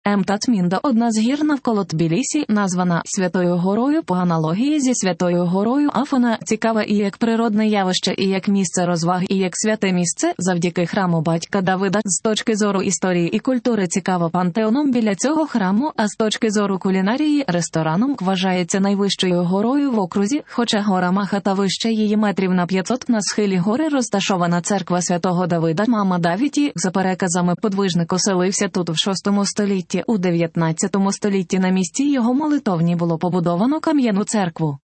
Татмінда – одна з гір навколо Тбілісі, названа Святою горою по аналогії зі Святою горою Афона, цікава і як природне явище, і як місце розваг, і як святе місце, завдяки храму батька Давида. З точки зору історії і культури цікаво пантеоном біля цього храму, а з точки зору кулінарії – рестораном, вважається найвищою горою в окрузі, хоча гора Махата вища її метрів на 500. На схилі гори розташована церква Святого Давида. Мама Давіді, за переказами, подвижник оселився тут в VI столітті. У 19 столітті на місці його молитовні було побудовано кам'яну церкву.